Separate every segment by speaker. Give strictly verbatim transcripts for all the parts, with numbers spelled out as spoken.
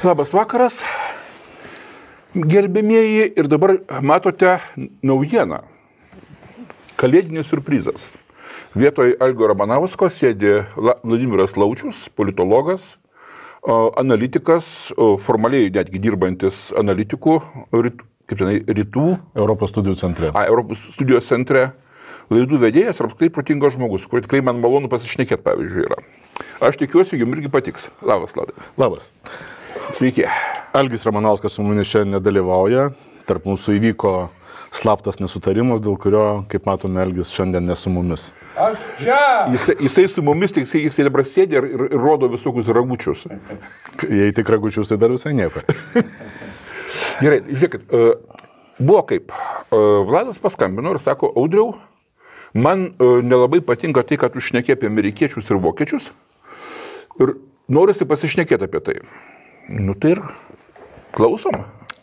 Speaker 1: Labas vakaras, gerbėmieji, ir dabar matote naujieną. Kalėdinis surprizas. Vietoj Algio Ramanausko sėdi Vladimiras Laučius, politologas, analitikas, formaliai netgi dirbantis analitikų, kaip žinai, rytų.
Speaker 2: Europos studijų centre.
Speaker 1: A, Europos studijos centre. Laidų vedėjas ir apskritai protingas žmogus, kur tikrai man malonu pasišnekėti, pavyzdžiui, yra. Aš tikiuosi, jums irgi patiks. Labas, Vladai.
Speaker 2: Labas.
Speaker 1: Sveiki.
Speaker 2: Algis Ramanauskas su mumis šiandien nedalyvauja. Tarp mūsų įvyko slaptas nesutarimas, dėl kurio, kaip matome, Algis šiandien ne su mumis.
Speaker 3: Aš čia!
Speaker 1: Jisai, jisai su mumis, tik jisai, jisai dabar sėdė ir, ir, ir rodo visokius ragučius.
Speaker 2: Jei tik ragučius, tai dar visai nieko.
Speaker 1: Gerai, žiūrėkit, uh, buvo kaip. Uh, Vladas paskambino ir sako, Audriau, man uh, nelabai patinka tai, kad tu šnekė apie amerikiečius ir vokiečius ir norisi pasišnekėti apie tai. Nu tai ir klausom.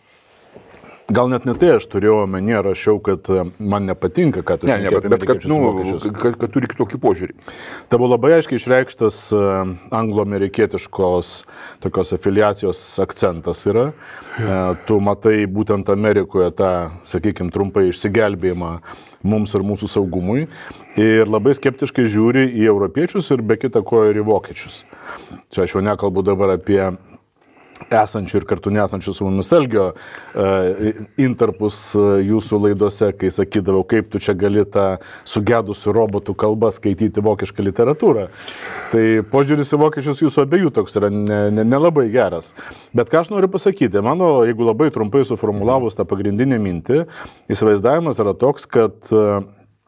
Speaker 2: Gal net ne tai aš turėjau omenyje, rašiau, kad man nepatinka, kad tu
Speaker 1: ne,
Speaker 2: šnekė
Speaker 1: ne,
Speaker 2: apie
Speaker 1: bet, kad,
Speaker 2: amerikiečius
Speaker 1: nu,
Speaker 2: ir vokiečius.
Speaker 1: kad, kad turi kitokį požiūrį.
Speaker 2: Tavo labai aiškiai išreikštas uh, anglo-amerikietiškos tokios afiliacijos akcentas yra. Uh, tu matai būtent Amerikoje tą, sakykime, trumpai išsigelbėjimą mums ir mūsų saugumui. Ir labai skeptiškai žiūri į europiečius ir be kita ko ir į vokiečius. Čia aš jau nekalbu dabar apie esančių ir kartu nesančių su mumis Algio uh, intarpus uh, jūsų laidose, kai sakydavau, kaip tu čia gali tą sugedusių robotų kalbą skaityti vokišką literatūrą. Tai požiūris į vokiečius jūsų abiejų toks yra nelabai ne, ne geras. Bet ką aš noriu pasakyti, mano, jeigu labai trumpai suformulavus tą pagrindinę mintį, įsivaizdavimas yra toks, kad uh,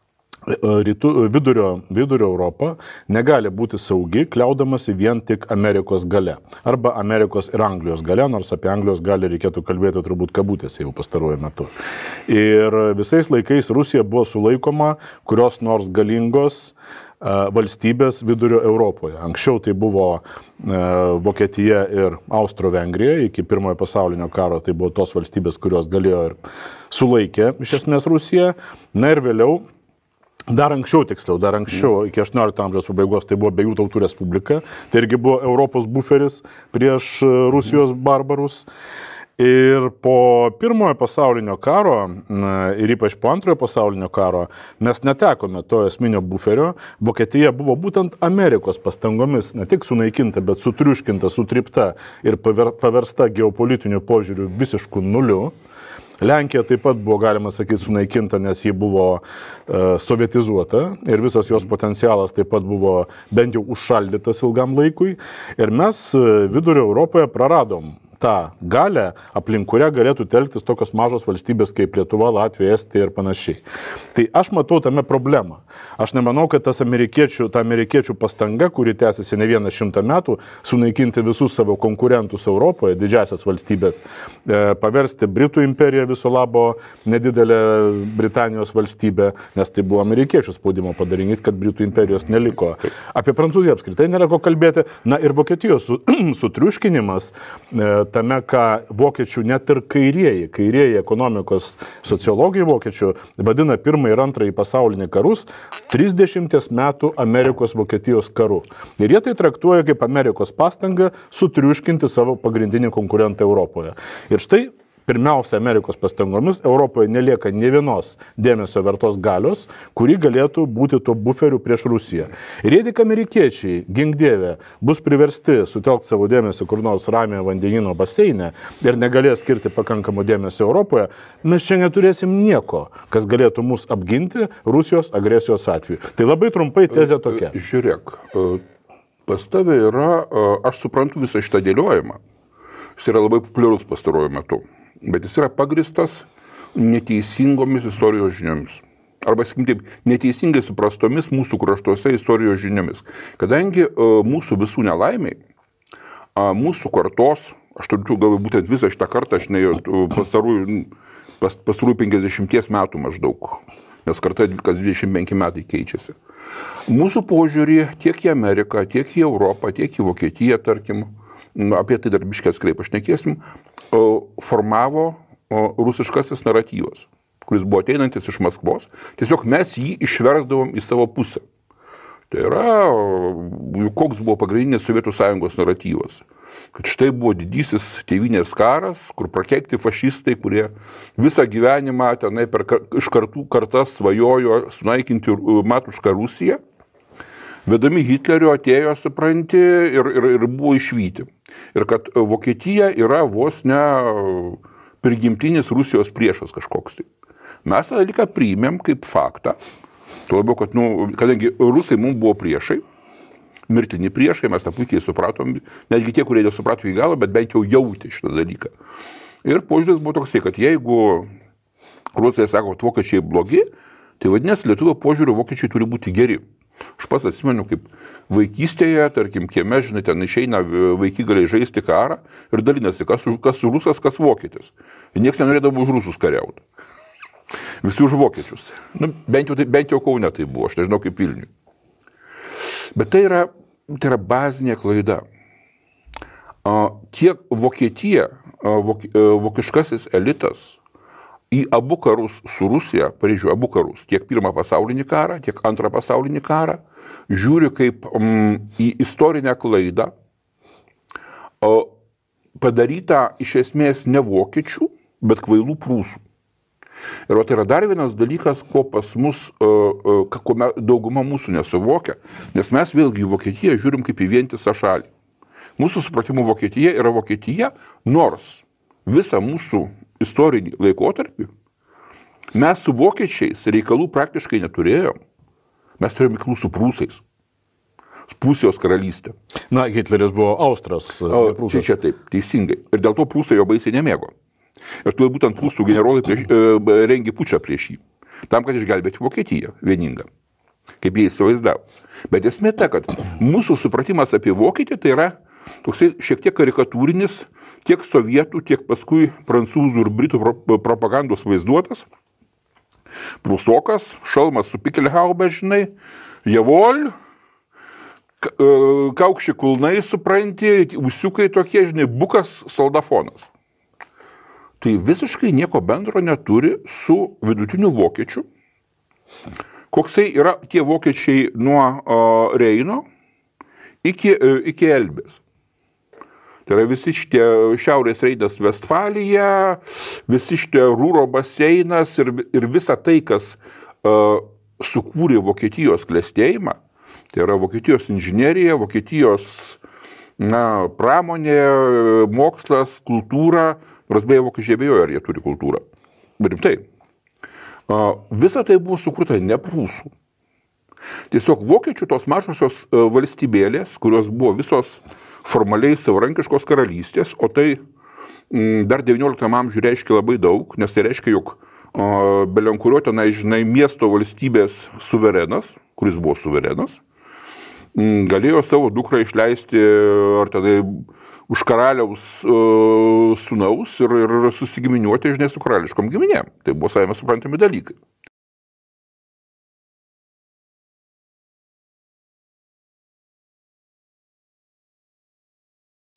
Speaker 2: Rytų, vidurio, vidurio Europa negali būti saugi, kliaudamasi vien tik Amerikos gale. Arba Amerikos ir Anglijos gale, nors apie Anglijos galę reikėtų kalbėti turbūt kabutėse jau pastaruoju metu. Ir visais laikais Rusija buvo sulaikoma kurios nors galingos uh, valstybės vidurio Europoje. Anksčiau tai buvo uh, Vokietija ir Austro-Vengrija, iki pirmojo pasaulinio karo tai buvo tos valstybės, kurios galėjo ir sulaikė iš esmės Rusiją. Na ir vėliau, Dar anksčiau, tiksliau, dar anksčiau, iki aštuoniolikto amžiaus pabaigos, tai buvo Abiejų tautų respublika, tai irgi buvo Europos buferis prieš Rusijos barbarus. Ir po pirmojo pasaulinio karo ir ypač po antrojo pasaulinio karo mes netekome to esminio buferio. Vokietija buvo būtent Amerikos pastangomis ne tik sunaikinta, bet sutriuškinta, sutrypta ir paversta geopolitiniu požiūriu visišku nuliu. Lenkija taip pat buvo, galima sakyti, sunaikinta, nes ji buvo uh, sovietizuota ir visas jos potencialas taip pat buvo bent jau užšaldytas ilgam laikui. Ir mes uh, vidurio Europoje praradom tą galę, aplink kurią galėtų telktis tokios mažos valstybės kaip Lietuva, Latvija, Estija ir panašiai. Tai aš matau tame problemą. Aš nemanau, kad tas amerikiečių, ta amerikiečių pastanga, kuri tęsiasi ne vieną šimtą metų, sunaikinti visus savo konkurentus Europoje, didžiasias valstybės, e, paversti Britų imperiją viso labo nedidelę Britanijos valstybę, nes tai buvo amerikiečių spaudimo padarinys, kad Britų imperijos neliko. Apie Prancūziją apskritai nėra ko kalbėti. Na ir Vokietijos sutriuškinimas, e, tame, ką vokiečių net ir kairieji, kairieji ekonomikos sociologai vokiečių vadina pirmąjį ir antrąjį pasaulinį karus trisdešimties metų Amerikos Vokietijos karu. Ir jie tai traktuoja kaip Amerikos pastangą sutriuškinti savo pagrindinį konkurentą Europoje. Ir štai pirmiausia Amerikos pastangomis Europoje nelieka ne vienos dėmesio vertos galios, kuri galėtų būti tuo buferiu prieš Rusiją. Ir jei tik amerikiečiai, gink dieve, bus priversti sutelkti savo dėmesį kur nors Ramiojo vandenyno baseine ir negalės skirti pakankamo dėmesio Europoje, mes čia neturėsim nieko, kas galėtų mus apginti Rusijos agresijos atveju. Tai labai trumpai tezė tokia.
Speaker 1: Žiūrėk, pas tave yra, aš suprantu visą šitą dėliojimą, jis yra labai populiarus pastaruoju metu. Bet jis yra pagristas neteisingomis istorijos žiniomis. Arba, sakykim taip, neteisingai suprastomis mūsų kraštuose istorijos žiniomis. Kadangi uh, mūsų visų nelaimiai, uh, mūsų kartos, aš turiu galvoju būtent visą šitą kartą, aš ne pastarųjų pas, pastarųjų penkiasdešimties metų maždaug, nes karta kas dvidešimt penki metai keičiasi. Mūsų požiūrį tiek į Ameriką, tiek į Europą, tiek į Vokietiją, tarkim, apie tai dar biškai atskrai pašnekėsim, formavo rusiškasis naratyvas, kuris buvo ateinantis iš Maskvos. Tiesiog mes jį išversdavom į savo pusę. Tai yra, koks buvo pagrindinis Sovietų Sąjungos naratyvas. kad štai buvo didysis tėvynės karas, kur prakeikti fašistai, kurie visą gyvenimą tenai per, iš kartų kartas svajojo sunaikinti matušką Rusiją. Vedami Hitlerio atėjo, supranti, ir, ir, ir buvo išvyti. Ir kad Vokietija yra vos ne prigimtinis Rusijos priešas kažkoks. Tai. Mes tą dalyką priėmėm kaip faktą. Tuo labiau, kad, nu, kadangi Rusai mums buvo priešai, mirtini priešai, mes tą puikiai supratom, netgi tie, kurie nesuprato į galą, bet bent jau jautė šitą dalyką. Ir požiūris buvo toks, kad jeigu Rusai sako, kad vokiečiai blogi, tai vadinasi, lietuvio požiūriu vokiečiai turi būti geri. Aš pats atsimenu, kaip vaikystėje, tarkim, kieme, žinai, ten išeina vaikigaliai žaisti karą ir dalinasi, kas, kas rusas, kas vokietis. Ir nieks nenorėdavo už rusus kariauti. Visi už vokiečius. Nu, bent jau, bent jau Kaune tai buvo, aš nežinau kaip Vilniui. Bet tai yra, tai yra bazinė klaida. Tiek Vokietija, vok, vokiškasis elitas į abu karus su Rusija, Paryžiuje abu karus, tiek pirmą pasaulinį karą, tiek antrą pasaulinį karą, žiūri kaip mm, į istorinę klaidą, o, padarytą iš esmės ne vokiečių, bet kvailų prūsų. Ir o tai yra dar vienas dalykas, ko pas mus, ko dauguma mūsų nesuvokia, nes mes vėlgi į Vokietiją žiūrim kaip į vientisą šalį. Mūsų supratimu Vokietija yra Vokietija, nors visą mūsų istorinį laikotarpį mes su vokiečiais reikalų praktiškai neturėjom. Mes turėjom reikalų su prūsais. Prūsijos karalystė.
Speaker 2: Na, Hitleris buvo austras.
Speaker 1: O, čia, čia taip, teisingai. Ir dėl to prūsai jo baisiai nemėgo. Ir tu būtent prūsų generolai prieš, e, rengi pučą prieš jį. Tam, kad išgelbėti Vokietiją vieningą. Kaip jie įsivaizdavo. Bet esmė ta, kad mūsų supratimas apie Vokietiją tai yra toksai šiek tiek karikatūrinis, tiek sovietų, tiek paskui prancūzų ir britų propagandos vaizduotas. Prūsokas, šalmas su pikelhaube, žinai, javol, kaukšči kulnai, supranti, usiukai tokie, žinai, bukas, soldafonas. Tai visiškai nieko bendro neturi su vidutiniu vokiečiu. Koksai yra tie vokiečiai nuo uh, Reino iki, uh, iki Elbės. Tai yra visi šitie Šiaurės Reidas Vestfalija, visi šitie Rūro baseinas ir, ir visa tai, kas uh, sukūrė Vokietijos klestėjimą. Tai yra Vokietijos inžinerija, Vokietijos na, pramonė, mokslas, kultūra. Nors beje, vokiečiai abejoja, ar jie turi kultūrą. Bet rimtai. Visa tai buvo sukurta ne prūsų. Tiesiog vokiečių tos mažosios valstybėlės, kurios buvo visos formaliai savarankiškos karalystės, o tai dar devynioliktam amžiuje reiškia labai daug, nes tai reiškia, jog belenkurio tenai, žinai, miesto valstybės suverenas, kuris buvo suverenas, galėjo savo dukrą išleisti ar tada už karaliaus uh, sūnaus ir, ir susigiminiuoti, žinai, su karališkom giminėm. Tai buvo savime suprantami dalykai.